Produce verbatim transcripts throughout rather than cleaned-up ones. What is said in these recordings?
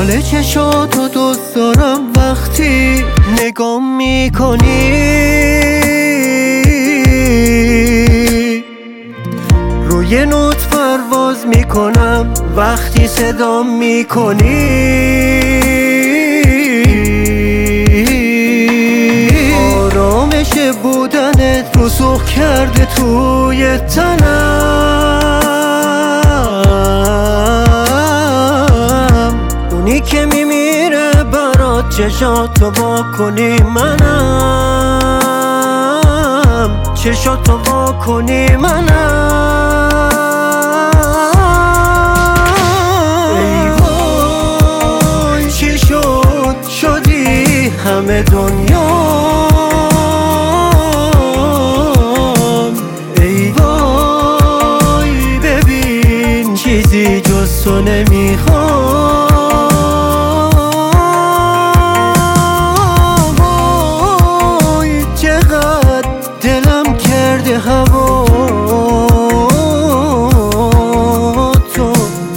حال چشاتو دوست دارم وقتی نگام میکنی، روی نوت پرواز میکنم وقتی صدام میکنی. آرامش بودنت رسوخ کرده توی تنم، اونی که میمیره برات چشاتو وا کنی منم، چشاتو وا کنی منم. ای وای چی شد شدی همه دنیام، ای وای ببین چیزی جز تو نمیخوام. وای چقدر دلم کرده هوا تو،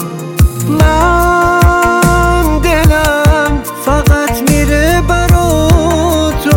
من دلم فقط میره برا تو.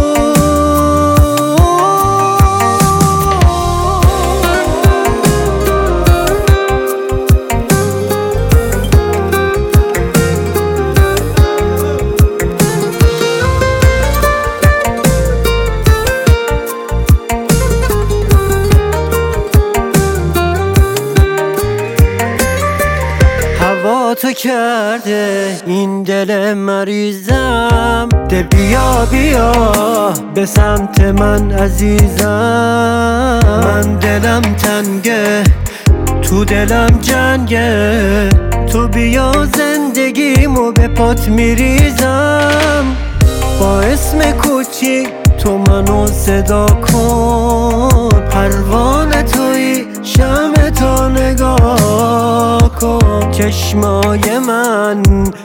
هوا تو کرده این دل مریضم، ده بیا بیا به سمت من عزیزم. من دلم تنگه تو دلم جنگه، تو بیا زندگیمو به پات میریزم. با اسم کوچیک تو منو صدا کن، پروانه توی شمع تا نگاه کن. چشمای من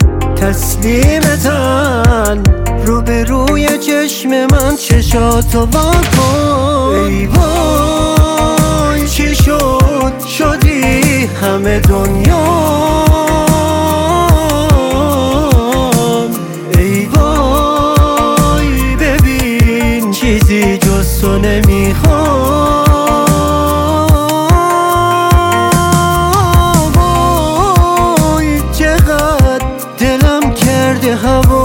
تسلیمتن، رو به روی چشم من چشاتو وا کن. ای وای چی شد شدی همه دنیام، ای وای ببین چیزی جز تو نمیخوام. وای چقدر دلم کرده هوا